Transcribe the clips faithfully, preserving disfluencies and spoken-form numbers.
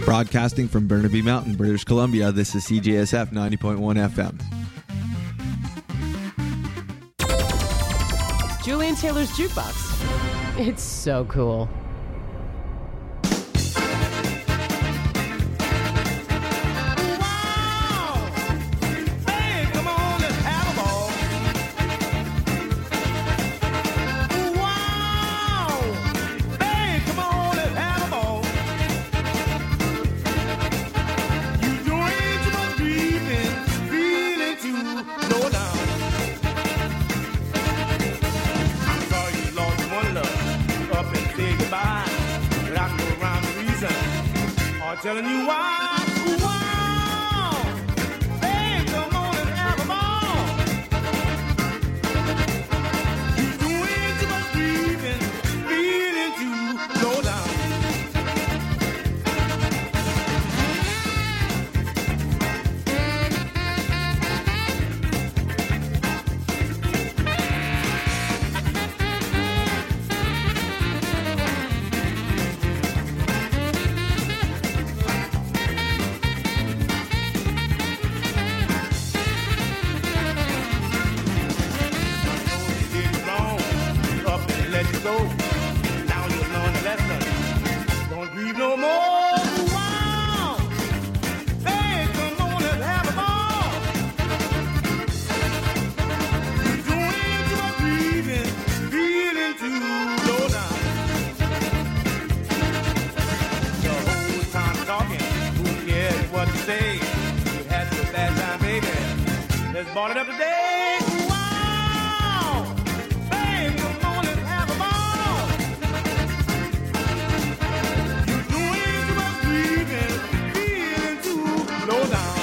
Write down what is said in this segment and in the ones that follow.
Broadcasting from Burnaby Mountain, British Columbia, this is C J S F ninety point one F M. Julian Taylor's Jukebox. It's so cool. Telling you why, wow, babe, come on and have a ball. You're doing too much grieving, feeling too low down. Bought it up today. Wow, babe, come on and have a ball. You're doing too much grieving, feeling too low down.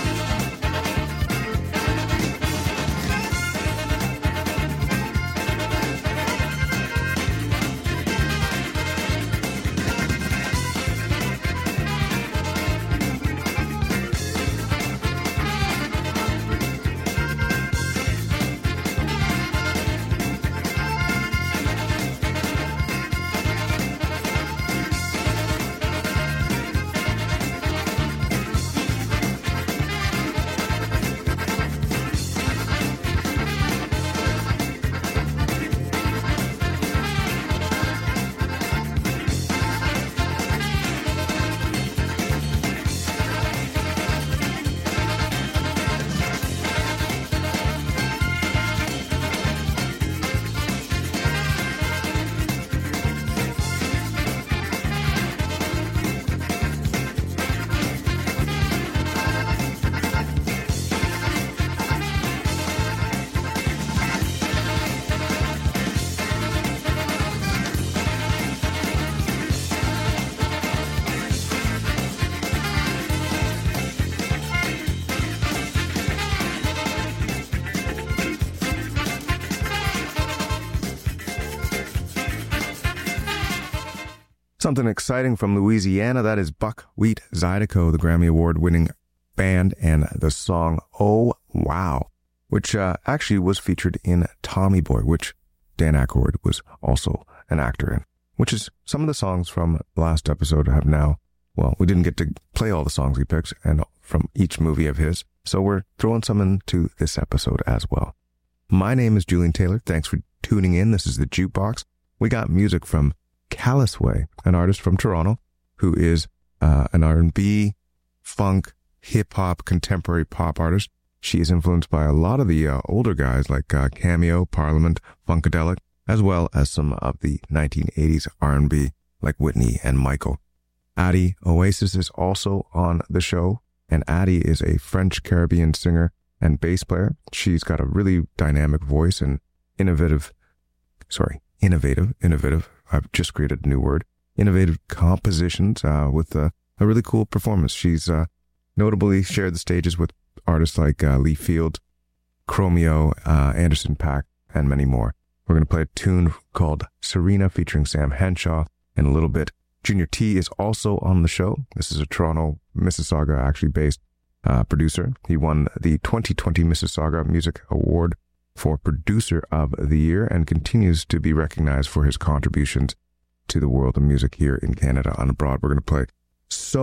Something exciting from Louisiana, that is Buckwheat Zydeco, the Grammy Award-winning band, and the song Oh Wow, which uh, actually was featured in Tommy Boy, which Dan Aykroyd was also an actor in, which is some of the songs from the last episode have now, well, we didn't get to play all the songs he picks and from each movie of his, so we're throwing some into this episode as well. My name is Julian Taylor. Thanks for tuning in. This is the Jukebox. We got music from Callous Way, an artist from Toronto who is uh, an R and B, funk, hip-hop, contemporary pop artist. She is influenced by a lot of the uh, older guys like uh, Cameo, Parliament, Funkadelic, as well as some of the nineteen eighties R and B like Whitney and Michael. Addie Oasis is also on the show, and Addie is a French-Caribbean singer and bass player. She's got a really dynamic voice and innovative, sorry, innovative, innovative, I've just created a new word, innovative compositions uh, with uh, a really cool performance. She's uh, notably shared the stages with artists like uh, Lee Field, Chromeo, uh, Anderson .Paak, and many more. We're going to play a tune called Serena featuring Sam Henshaw in a little bit. Junior T is also on the show. This is a Toronto, Mississauga actually based uh, producer. He won the twenty twenty Mississauga Music Award for Producer of the Year and continues to be recognized for his contributions to the world of music here in Canada and abroad. We're going to play So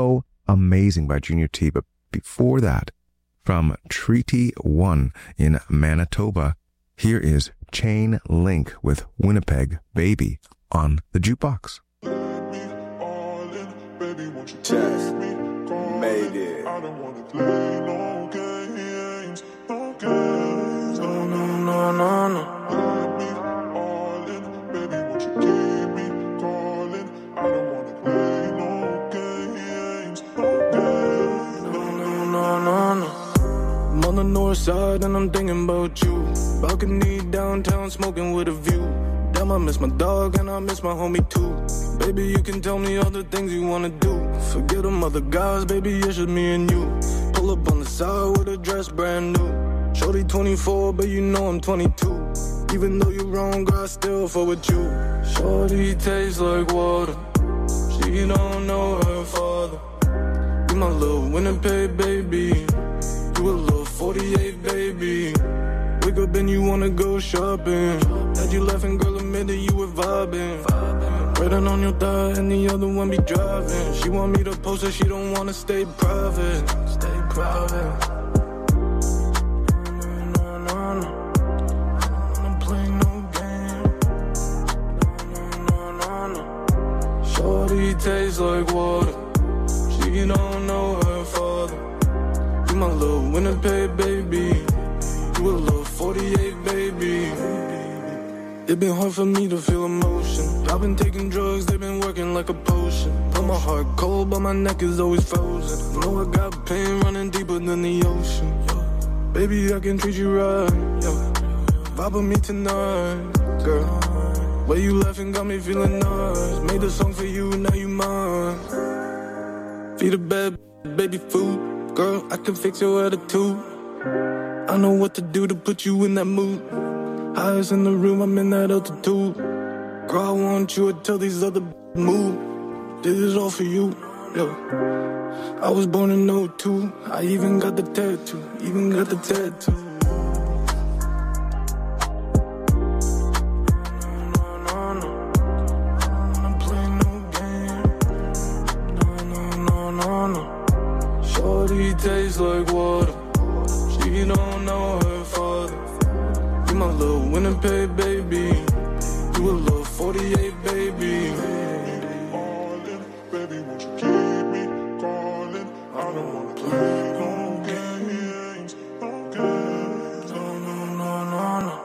Amazing by Junior T. But before that, from Treaty One in Manitoba, here is Chain Link with Winnipeg Baby on the jukebox. Just made it. I don't wanna play no games, no games, no, no, no, no, no. Let me all in, baby, won't you keep me calling? I don't wanna play no games, no games, no, no, no, no, no. I'm on the north side and I'm thinking about you. Balcony downtown smoking with a view. Damn, I miss my dog and I miss my homie too. Baby, you can tell me all the things you wanna do. Forget them other guys, baby, it's just me and you. Pull up on the side with a dress brand new. Shorty twenty-four, but you know I'm twenty-two. Even though you're wrong, girl, I still fuck with you. Shorty tastes like water. She don't know her father. You my little Winnipeg baby. You a little forty-eight baby. Wake up and you wanna go shopping. Had you laughing, girl, admit that you were vibing. Riding on your thigh and the other one be driving. She want me to post her, she don't wanna stay private. Stay private. No, no, no, no. I don't wanna play no game. No, no, no, no. Shorty tastes like water. She don't know her father. You my little Winnipeg baby. You a little forty-eight baby. It been hard for me to feel emotion. I've been taking drugs, they've been working like a potion. Put my heart cold, but my neck is always frozen. Know I got pain running deeper than the ocean. Yo. Baby, I can treat you right. Yo. Vibe with me tonight, girl. Where you laughing got me feeling nice. Made a song for you, now you mine. Feed a bed, baby food. Girl, I can fix your attitude. I know what to do to put you in that mood. Highest in the room, I'm in that altitude. Girl, I want you to tell these other move. This is all for you, yo. I was born in oh two. I even got the tattoo, even got the tattoo. No, no, no, I don't wanna play no game. No, no, no, no, no. Shorty tastes like water. She don't know her father. You my little Winnipeg baby. You a little forty-eight baby. All in, baby, won't you keep me calling? I don't wanna play no games, no games, no, no, no, no, no.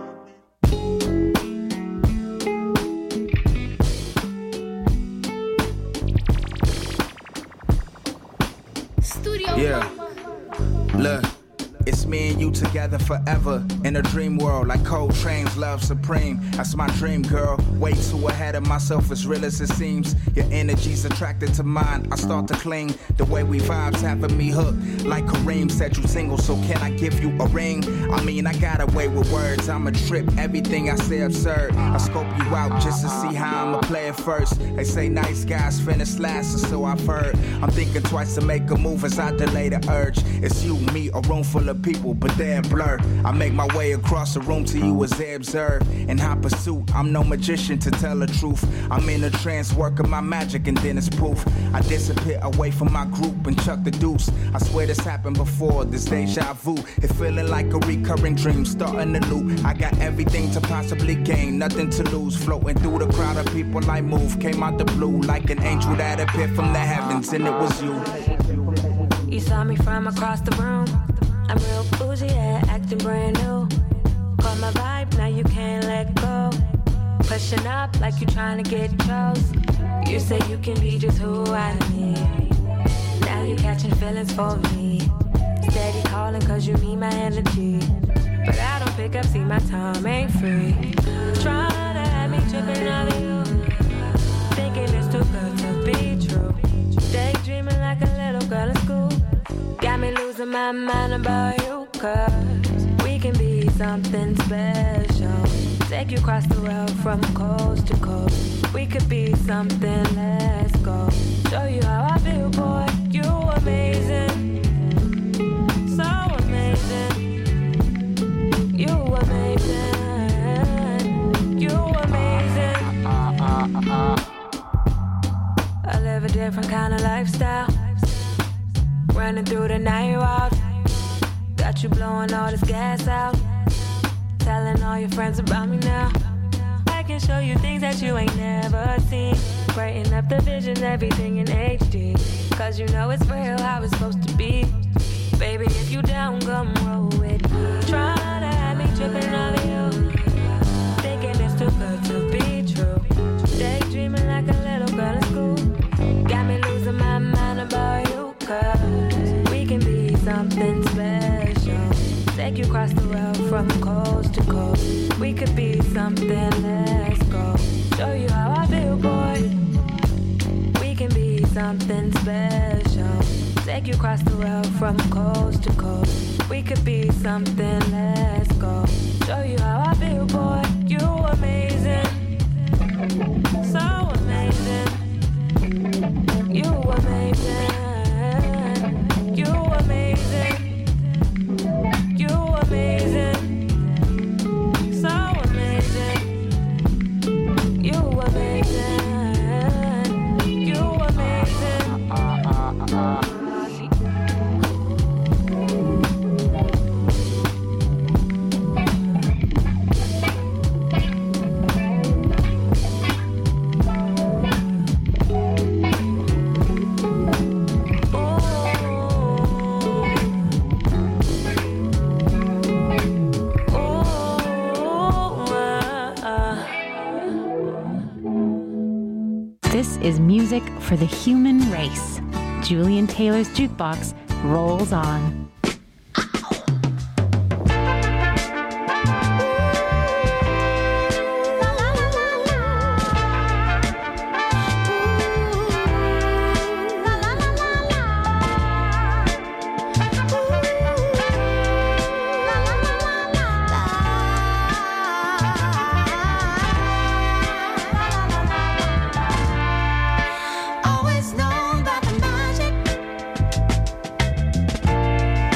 Studio yeah. Look. It's me and you together forever in a dream world like Coltrane's Love Supreme. That's my dream, girl. Way too ahead of myself, as real as it seems. Your energy's attracted to mine. I start to cling. The way we vibes having me hooked. Like Kareem said, you single, so can I give you a ring? I mean, I got away with words. I'm a trip. Everything I say absurd. I scope you out just to see how I'ma play it first. They say nice guys finish last, or so I've heard. I'm thinking twice to make a move as I delay the urge. It's you, me, a room full of people, but they're blurred. I make my way across the room to you as they observe. In hot pursuit, I'm no magician to tell the truth. I'm in a trance working my magic and then it's poof. I disappear away from my group and chuck the deuce. I swear this happened before, this deja vu. It feeling like a recurring dream, starting to loop. I got everything to possibly gain, nothing to lose. Floating through the crowd of people I move. Came out the blue like an angel that appeared from the heavens, and it was you. You saw me from across the room. I'm real bougie, yeah, acting brand new. Caught my vibe, now you can't let go. Pushing up like you trying to get close. You say you can be just who I need. Now you catching feelings for me. Steady calling cause you need my energy. But I don't pick up, see my time ain't free. Trying to have me tripping on you. Thinking it's too good to be true. Daydreaming like a little girl in school. Got me losing my mind about you, cause we can be something special. Take you across the world from coast to coast. We could be something, let's go. Show you how I feel, boy, you amazing. So amazing. You amazing. You amazing. I live a different kind of lifestyle. running through the night walk. Got you blowing all this gas out, telling all your friends about me now. I can show you things that you ain't never seen, brighten up the vision, everything in H D. Cause you know it's real how it's supposed to be. Baby, if you down, come roll with me. Try to have me tripping over you, thinking it's too good to be true. Daydreaming like a little girl in school, got me losing my mind about you. Cause we can be something special, take you across the world from coast to coast. We could be something, let's go. Show you how I feel, boy. We can be something special, take you across the world from coast to coast. We could be something, let's go. Show you how I feel, boy. You amazing, so amazing. You amazing, you amazing. You amazing, so amazing. You amazing, you amazing. This is music for the human race. Julian Taylor's Jukebox rolls on. Always known about the magic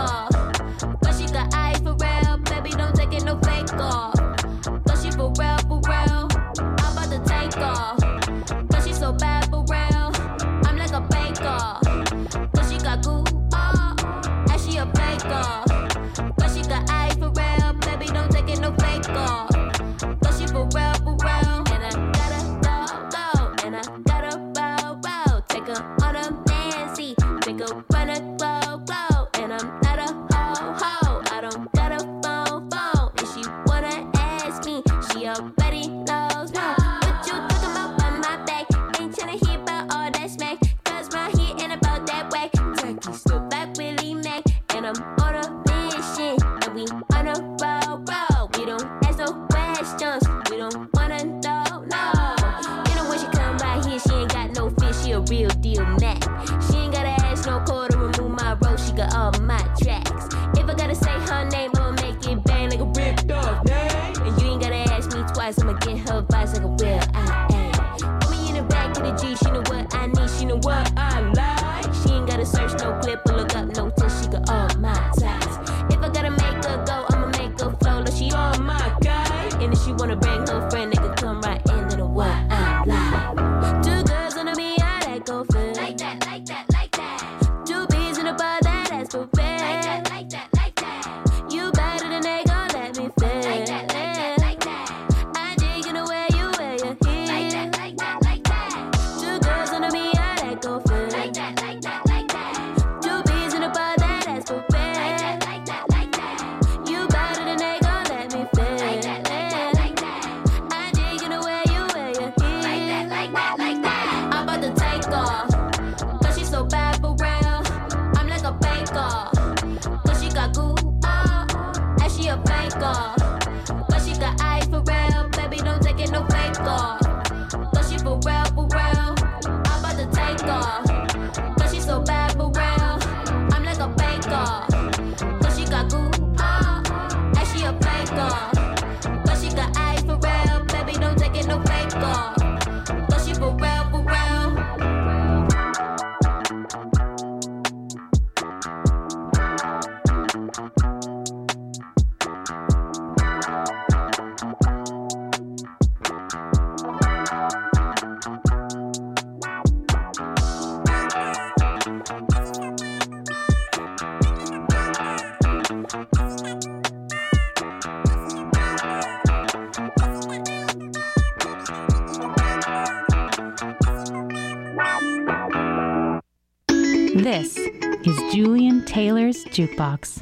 off. Cause she got eyes for real, baby, don't take it no fake off. Cause she for real, for real, I'm about to take off. Cause she so bad for real, I'm like a bake off. Cause she got goo off, and she a fake off. Cause she got eyes for real, baby, don't take it no fake off. Cause she for real, for real, and I gotta go, go, and I gotta roll, roll. Take her on a fancy, make her run a glow, glow, and I'm not a ho, ho. I don't got a phone, phone, and she wanna ask me, she already knows, no. What you talking about on my back? Ain't tryna hear about all that smack, cause my here ain't about that whack. Turkey still back Willie Mac, and I'm on a mission, and we on a roll, roll. We don't ask no questions, we don't wanna know, no. You know when she come by here, she ain't got no fish, she a real deal Mac. She ain't gotta ask no call to remove my roll, she got all my tracks. If I gotta say her name, I'ma make it bang like a ripped off name. And you ain't gotta ask me twice, I'ma get her vibes like a real I am. Put me in the back of the G, she know what I need, she know what I like. She ain't gotta search no clip or look up no test, she got all my ties. If I gotta make her go, I'ma make her flow like she all my guy. And if she wanna bring her friend, they can come right into the what I like. Two girls under me, I like go fit. Like that, like that, like that. Two bees in a bar, that ass for fair. Like that, like that, like that. You better than they gon' let me fit. Like that, like that, like that. I dig in the way you wear your heels. Like that, like that, like that. Two girls under me, I like go fit. Like that, like that, like that. Two bees in a bar, that ass for fair. Like that, like that, like that. You better than they gon' let me fit. Like that, like that, like that. I dig in the way you wear your heels. Like that, like that, like that. I'm about to take off, cause she so bad for real. I'm like a bake off, cause she got goo off, and she a fake off. Cause she got eyes for real, baby, don't take it no fake off. Cause she for real, for real, I'm about to take off. Cause she so bad for real, I'm like a bake off. Cause she got goo off, and she a fake off. Cause she got eyes for real, baby, don't take it no fake off. Cause she for real, for real. This is Julian Taylor's Jukebox.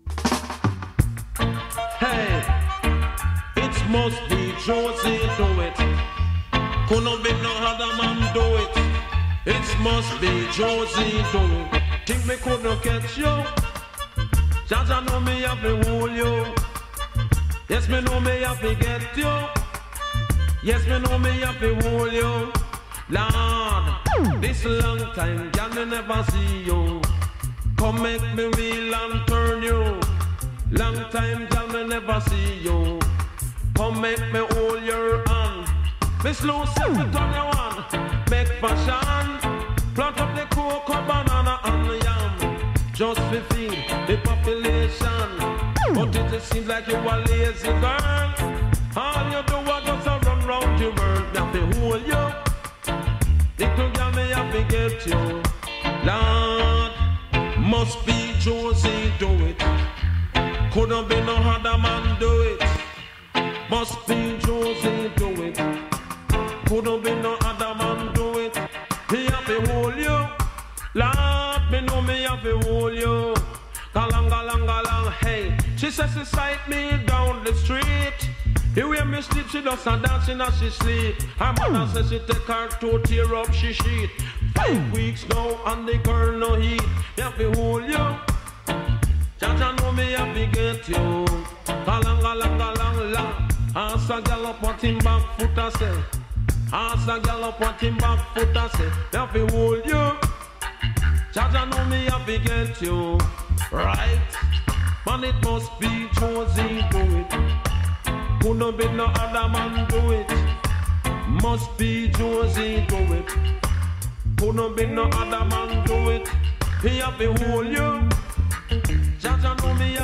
Hey, it must be Josie do it. Couldn't be no other man do it. It must be Josie do it. Think me couldn't catch you? Jaja know me have to hold you. Yes, me know me have to get you. Yes, me know me have to hold you. Lord, this long time, girl, me never see you. Come make me real and turn you. Long time, girl, me never see you. Come make me hold your hand. Me slow set it on your one. Make fashion. Plant up the cocoa, banana and yam. Just to feed the population. But it just seems like you a lazy girl. All you do is just a run round your world. Me have to hold you. Little girl, me have to get you. Lord, must be Josie do it. Couldn't be no other man do it. Must be Josie do it. Couldn't be no other man do it. Me have to hold you. Lord, me know me have to hold you. Galang, galang, galang, hey. She says she sight me down the street. The way me sleep, she does a dancing as she sleep. Her mother says she take her to tear up she sheet. Five weeks now and the girl no heat. Me have to hold you. Jaja know me have to get you. Galang, galang, galang, lang. Ask a gal up what him back foot a say. Ask a gal up what him back foot a say. Me have to hold you. Jaja know me have to get you. Right? Man, it must be Josie do it. Couldn't be no other man do it. Must be Josie do it. Couldn't be no other man do it. He have to hold you. Just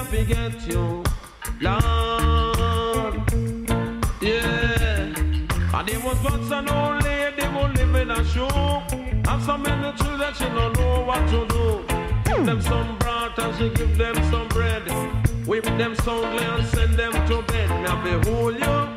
to get you, Lord. Yeah. And there was once an old lady who lived in a show. And so many children, she don't know what to do. Give them some broth and she give them some bread. Whip them soundly and send them to bed. Me have to hold you.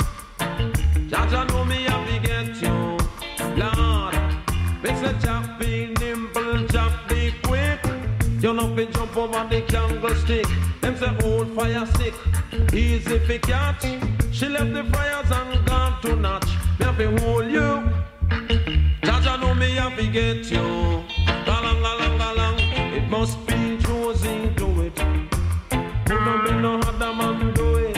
Jaja know me have to get you, Lord. Me say Jack be nimble, Jack be quick. You know fi jump over the candlestick. Them say old fire stick, easy fi catch. She left the fires and gone to notch. Me have to hold you. Jaja know me have to get you. Galang, galang, galang. It must be Josie do it. Couldn't be no other man do it.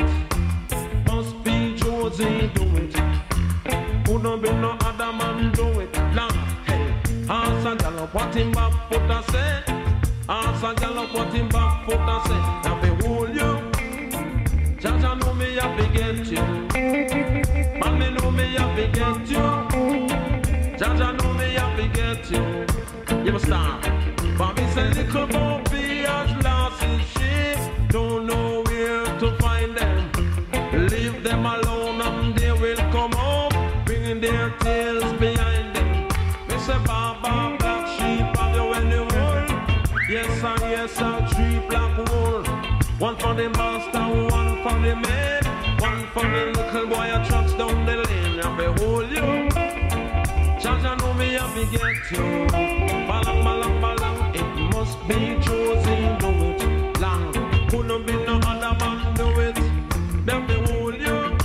Must be Josie do it. Couldn't be no other man do it. Nah, hey. Ask a gallop what him back foot a say. Ask a gallop what him back foot a say. Now be hold you. Jaja know me have to get you. Man me know me have to get you. Jaja know me have to get you. You must start. Bobby said little Bobby has lost his sheep. Don't know where to find them. Leave them alone and they will come home, bringing their tails behind them. Me say Baba black sheep have you anyone? Yes sir, yes sir, three black wool. One for the master, one for the maid. One for the little boy that trucks down the lane. And behold you. Jaja know me have to get you. Balang, balang, balang. It must be Josie do it. Long. Couldn't be no other man do it. Them behold you.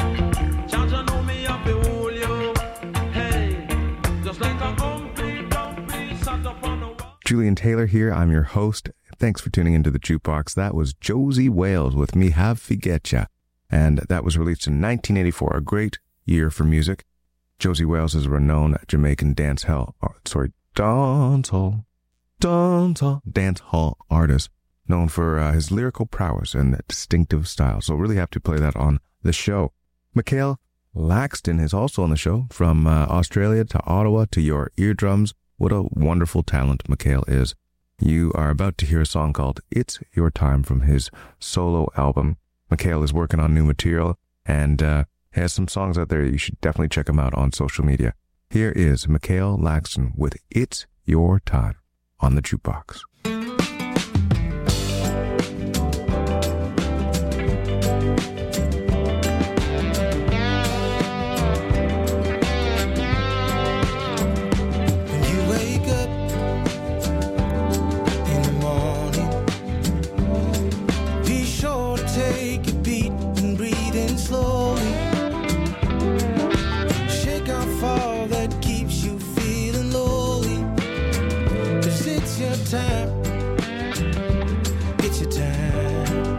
Jaja know me have to hold you. Hey. Just like a humpy dumpy sat up on the wall. Julian Taylor here. I'm your host. Thanks for tuning into the Jukebox. That was Josie Wales with Me Have Figetcha. And that was released in nineteen eighty-four. A great year for music. Josie Wales is a renowned Jamaican dance hall, uh, sorry, dance hall, dance hall, dance hall artist, known for uh, his lyrical prowess and distinctive style. So really have to play that on the show. Michael Laxton is also on the show, from uh, Australia to Ottawa to your eardrums. What a wonderful talent Michael is. You are about to hear a song called It's Your Time from his solo album. Michael is working on new material and uh, has some songs out there. You should definitely check him out on social media. Here is Michael Laxton with It's Your Time on the Jukebox. Time. It's your time.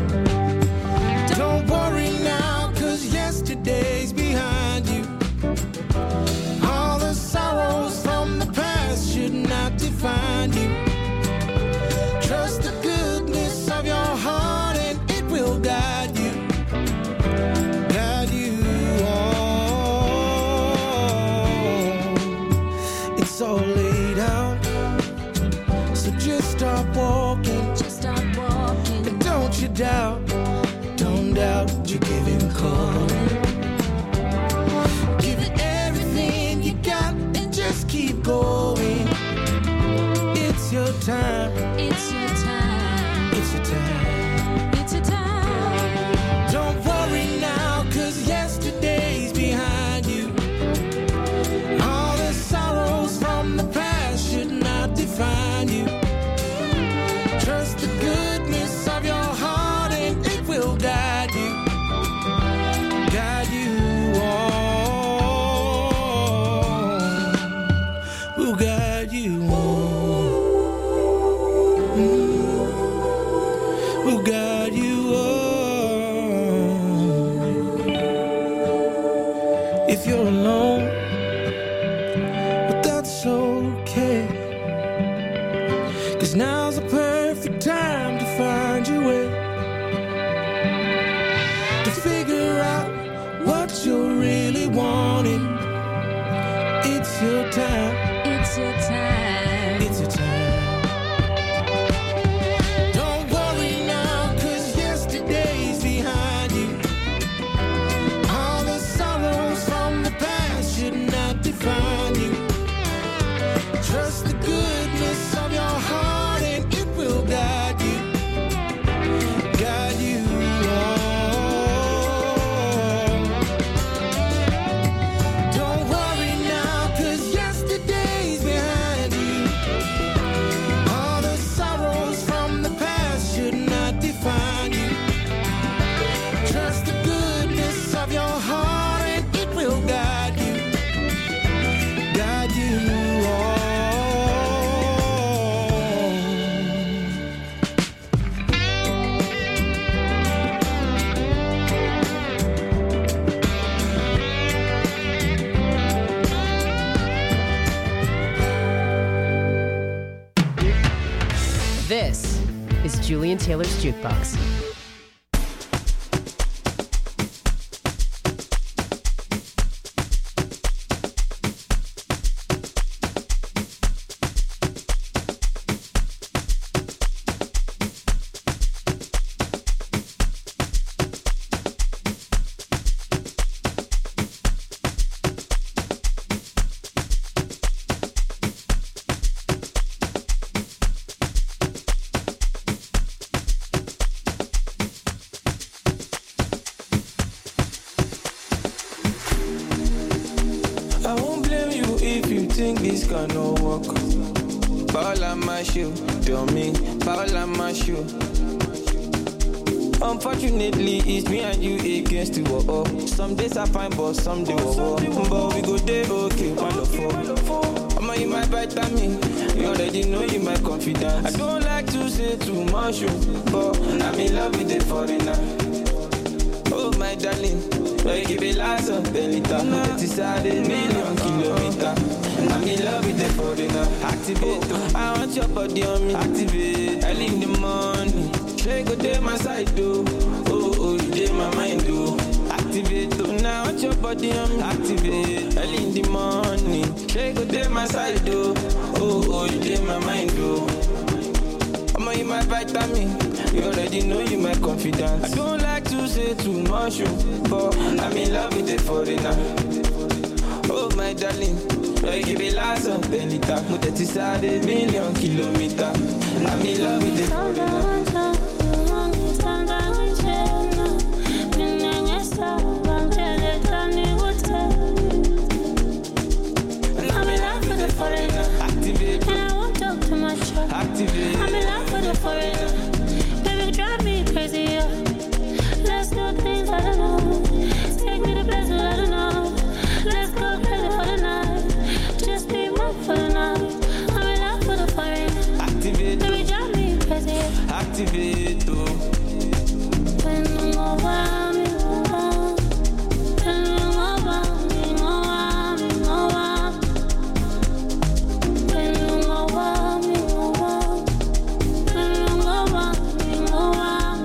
Don't worry now, cause yesterday's behind you. All the sorrows from the past should not define you. Trust the goodness of your heart and it will guide you. Guide you on. It's all laid out. Just start walking, just start walking. And don't you doubt, don't doubt, you give him call. Give it everything you got and just keep going. It's your time, it's your time, it's your time, it's your time. Don't worry now, cause yesterday's behind you. All the sorrows from the past should not define you. Trust the goodness of your heart and it will guide you. Guide you on. We'll guide you on. Mm. We'll guide you on. If you're alone, but that's okay. Cause now's the perfect time to find your way, to figure out what you're really wanting. It's your time. It's your time. It's your time. Don't worry now, Julian Taylor's Jukebox. Unfortunately, it's me and you against the wall. Some days I find, but some days war. But we go there, okay, wonderful. I'm you my vitamin. You already know you my confidence. I don't like to say too much, but I'm in love with the foreigner. Oh my darling, I give it lots of belita. It's a million kilometer. I'm in love with the foreigner. Activate, I want your body on me. Activate, I leave the money. She go dey my side, though. Oh, oh, you dey my mind, though. Activate, though. Now want your body on me. Activate, early in the morning. She go dey my side, though. Oh, oh, you dey my mind, though. I'm on you my vitamin. You already know you my confidence. I don't like to say too much, but I'm in love with the foreigner. Oh my darling, I give it lots of belita. Mutet is a million kilometer. I'm in love with the foreigner. Activate. And I won't talk too much. Activate. I'm in love with the foreigner. Baby, drive me crazy. Yeah. Let's do things I don't know. Take me to places I don't know. Let's go crazy for the night. Just be more for the night. I'm in love with the foreigner. Activate. Baby, drive me crazy. Activate.